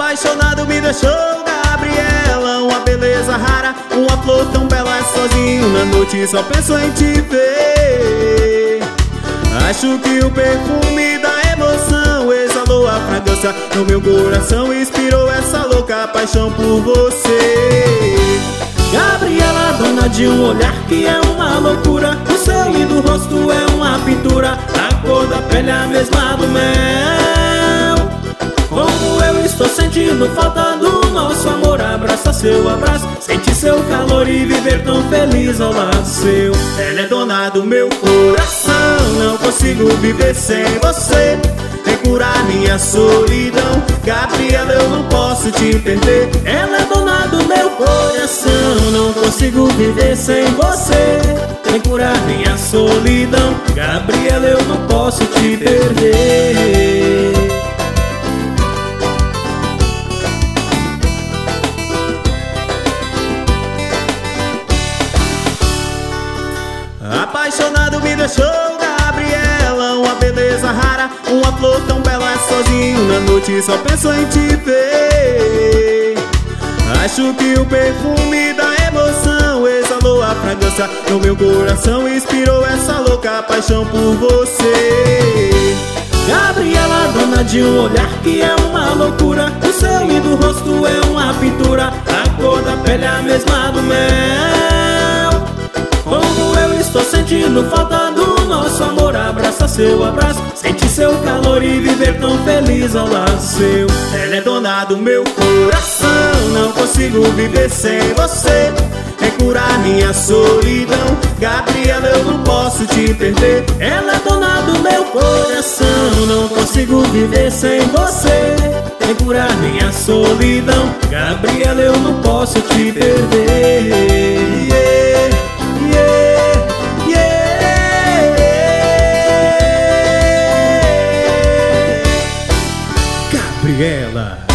Apaixonado me deixou Gabriela, uma beleza rara, uma flor tão bela. Sozinho na noite só penso em te ver. Acho que o perfume da emoção exalou a fragrância no meu coração, inspirou essa louca paixão por você. Gabriela, dona de um olhar que é uma loucura, o seu lindo rosto é uma pintura, a cor da pele é a mesma do mel. Como eu estou sentindo falta do nosso amor, abraça seu abraço, sente seu calor e viver tão feliz ao lado seu. Ela é dona do meu coração, não consigo viver sem você. Vem curar minha solidão, Gabriela, eu não posso te perder. Ela é dona do meu coração, não consigo viver sem você. Vem curar minha solidão, Gabriela, eu não posso te perder. Apaixonado me deixou Gabriela, uma beleza rara, uma flor tão bela. Sozinho na noite só penso em te ver. Acho que o perfume da emoção exalou a fragrância no meu coração, inspirou essa louca paixão por você. Gabriela, dona de um olhar que é uma loucura, o seu lindo rosto é uma pintura, a cor da pele é a mesma do mel. Como eu estou sentindo falta do nosso amor, abraça seu abraço, sente seu calor e viver tão feliz ao lado seu. Ela é dona do meu coração, não consigo viver sem você. Vem curar minha solidão, Gabriela, eu não posso te perder. Ela é dona do meu coração, não consigo viver sem você. Vem curar minha solidão, Gabriela, eu não posso te perder. Gabriela.